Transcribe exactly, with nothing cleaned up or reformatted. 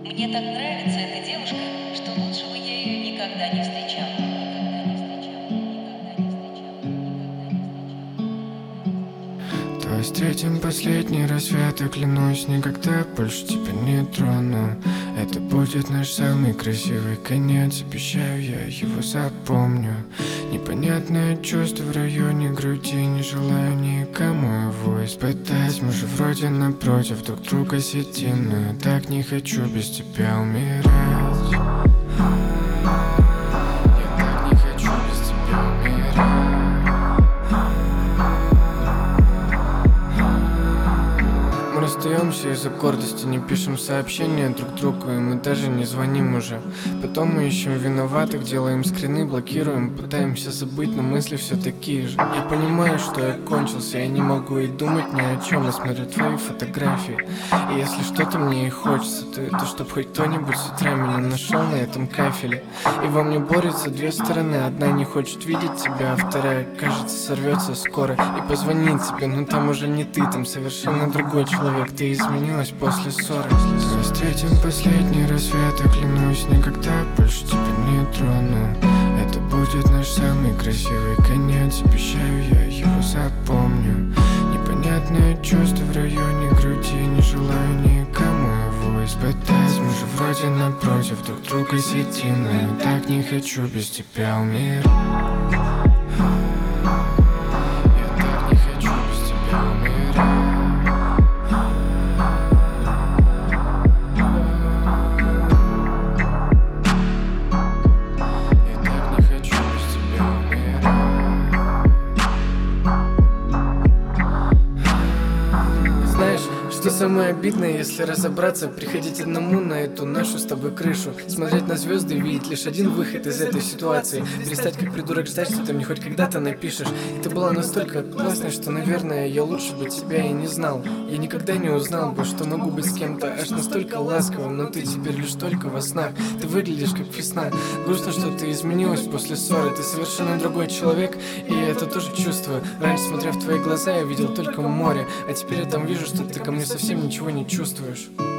Мне так нравится эта девушка, что лучше бы я ее никогда не встречал. Никогда не встречал, никогда не встречал, никогда не встречал. Давай встретим последний рассвет, и клянусь, никогда больше тебя не трону. Это будет наш самый красивый конец, обещаю, я его запомню. Непонятное чувство в районе груди, не желаю никому его испытать. Мы же вроде напротив друг друга сидим, но я так не хочу без тебя умирать. Я так не хочу без тебя умирать. Мы расстаемся из-за гордости, не пишем сообщения друг другу, и мы даже не звоним уже. Потом мы ищем виноватых, делаем скрины, блокируем, пытаемся забыть, но мысли все такие же. Я понимаю, что я кончился, я не могу и думать ни о чем, я смотрю твои фотографии. И если что-то мне и хочется, то это чтоб хоть кто-нибудь с утра меня нашел на этом кафеле. И во мне борются две стороны, одна не хочет видеть тебя, а вторая, кажется, сорвется скоро и позвонит тебе, но там уже не ты, там совершенно другой человек. Ты изменилась после ссоры. Мы встретим последний рассвет, и клянусь, никогда больше тебя не трону. Это будет наш самый красивый конец, обещаю, я его запомню. Непонятное чувство в районе груди, не желаю никому его испытать. Мы же вроде напротив друг друга сидим, но я так не хочу без тебя умирать. Я так не хочу без тебя умирать. Что самое обидное, если разобраться, приходить одному на эту нашу с тобой крышу, смотреть на звезды и видеть лишь один выход из этой ситуации, перестать как придурок ждать, что ты мне хоть когда-то напишешь. И ты была настолько классной, что, наверное, я лучше бы тебя и не знал. Я никогда не узнал бы, что могу быть с кем-то аж настолько ласковым, но ты теперь лишь только во снах. Ты выглядишь как весна. Грустно, что ты изменилась после ссоры, ты совершенно другой человек, и я это тоже чувствую. Раньше, смотря в твои глаза, я видел только море, а теперь я там вижу, что ты ко мне совсем ничего не чувствуешь.